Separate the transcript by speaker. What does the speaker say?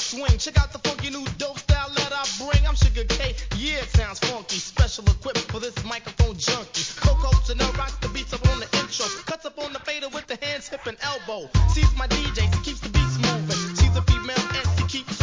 Speaker 1: swing. Check out the funky new dope style that I bring. I'm Sugar K, yeah, it sounds funky. Special equipped for this microphone junkie. Coco Chanel rocks the beats up on the intro. Cuts up on the fader with the hands, hip, and elbow. She's my DJ, she keeps the beats moving. She's a female and she keeps